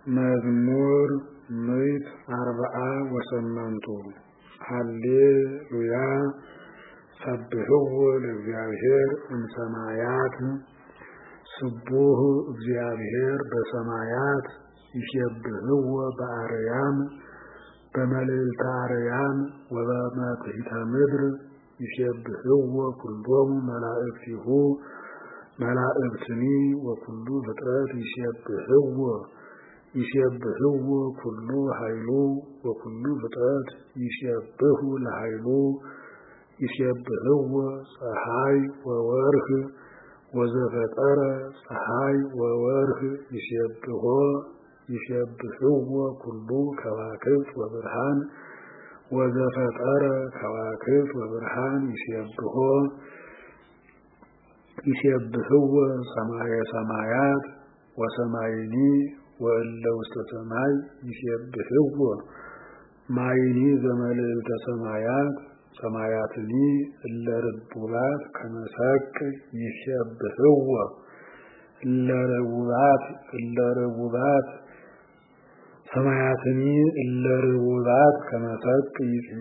መዝሙር 148 ሃሌሉያ ሰብሕዎ ለእግዚአብሔር እምሰማያት ስቡሕ እግዚአብሔር በሰማያት ይሴብሕዎ በአርያም በመልዕልተ አርያም ወበመትሕተ ምድር ይሴብሕዎ ኩሎሙ መላእክቲሁ መላእክትኒ ወኩሉ ፍጥረት ይሴብሕዎ ኩሉ ኃይሉ ወኩሉ ፍጥረት ይሴብሑ ለኃይሉ ይሴብሕዎ ፀሐይ ወወርኅ ወዘፈጠረ ፀሐይ ወወርኅ ይሴብሕዎ ኩሉ ከዋክብት ወብርሃን ወዘፈጠረ ከዋክብት ወብርሃን ይሴብሕዎ ሰማየ ሰማያት ወሰማይኒ ወእለ ውስተ ሰማይ ይሴብሕዎ ማይኒ ዘመልዕልተ ሰማያት ሰማያትኒ እለ ርቡባት ከመሰቅ ይሴብሕዎ እለ ርቡባት ሰማያትኒ እለ ርቡባት ከመሰቅ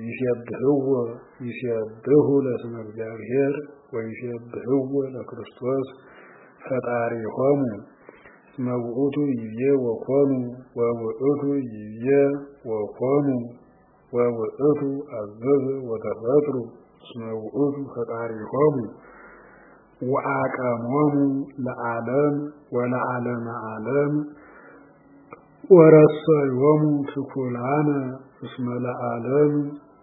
ይሴብሑ ለስመ እግዚአብሔር ወይሴብሕዎ ለክርስቶስ ፈጣሪሆሙ እስመ ውእቱ ይቤ ወኮኑ ወውእቱ ይቤ ወኮኑ ወውእቱ አዘዘ ወተፈጥሩ እስመ ውእቱ ፈጣሪሆሙ ወአቀሞሙ ለዓለም ወለዓለመ ዓለም ወረሰዮሙ ትኩላነ እስመ ለዓለም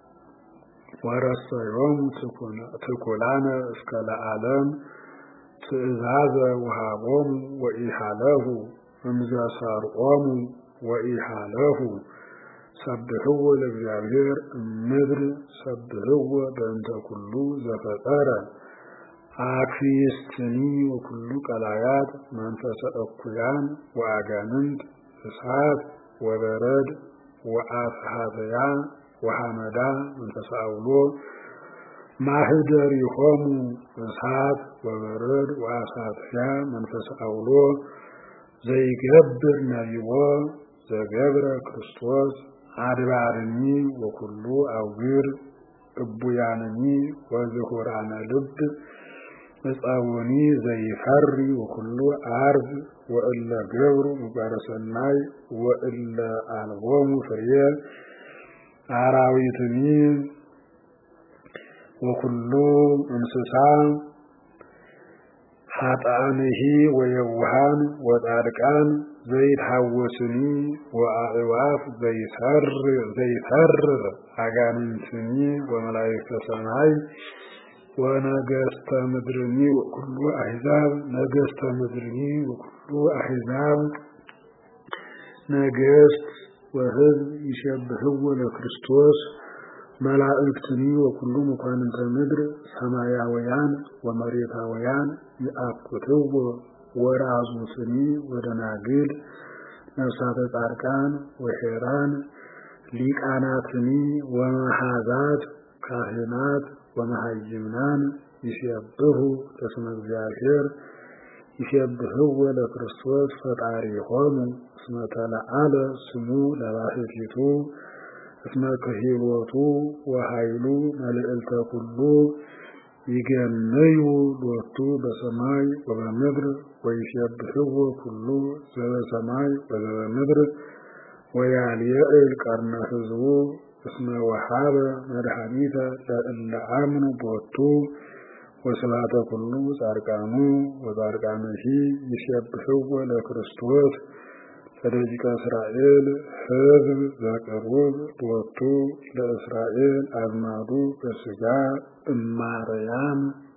ወረሰዮሙ ትኩላነ እስከ ለዓለም ትእዛዘ ወሃቦሙ ወኢሃለሁ እምዘሰርዖሙ ወኢሃለሁ ሰብሕዎ ለእግዚአብሔር እምድር ሰብሕዎ በእንተ ኩሉ ዘፈጠረ አክሊስትኒ ወኩሉ ቀላያት መንፈሰ እኩያን ወአጋንንት እሳት ወበረድ ወአፍሃትያ ወሐመዳ መንፈሰ አውሎ ማህደሪሆሙ እሳት ወበረድ ወአሳትያ መንፈሰ አውሎ ዘይገብር ነቢቦ ዘገብረ ክርስቶስ አድባርኒ ወኩሉ አውግር እቡያንኒ ወዝሁራነ ልብ እጻውኒ ዘይፈሪ ወኩሉ አርዝ ወእለ ገብሩ ምግባረ ሰናይ ወእለ አልቦሙ ፍሬ አራዊትኒ ወኩሉ እንስሳ ኃጥአንሂ ወየውሃን ወጻድቃን ዘይትሐወስኒ ወአዕዋፍ ዘይሰርር አጋንንትኒ ወመላእክተ ሰማይ ወነገሥተ ምድርኒ ወኩሉ አሕዛብ ነገሥተ ምድርኒ ወኩሉ አሕዛብ ነገሥት ወሕዝብ ይሴብሕዎ ለክርስቶስ መላእክትኒ ወኩሉ መኳንንተ ምድር ሰማያውያን ወመሬታውያን ይአኩትዎ ወራዙትኒ ወደናግል ነፍሳተ ጻድቃን ወሄራን ሊቃናትኒ ወመሃዛት ካህናት ወመሃይምናን ይሴብሑ ለስመ እግዚአብሔር ይሴብሕዎ ለክርስቶስ ፈጣሪሆሙ እስመ ተለዓለ ስሙ ለባሕቲቱ እስመ ክሂሎቱ ወኃይሉ መልዕልተ ኩሉ ይገነዩ ሎቱ በሰማይ ወበምድር ወይሴብሕዎ ኩሉ ዘበሰማይ ወዘበምድር ወያልየዕል ቀርነ ሕዝቡ እስመ ወሃበ መድኃኒተ ለእለ አምኑ ቦቱ ወስብሐተ ኩሉ ጻድቃኑ ወጻድቃንሂ ይሴብሕዎ ለክርስቶስ ለደቂቀ እስራኤል ሕዝብ ዘቅሩብ ቦቱ ለእስራኤል አዝማዱ በሥጋ እማርያም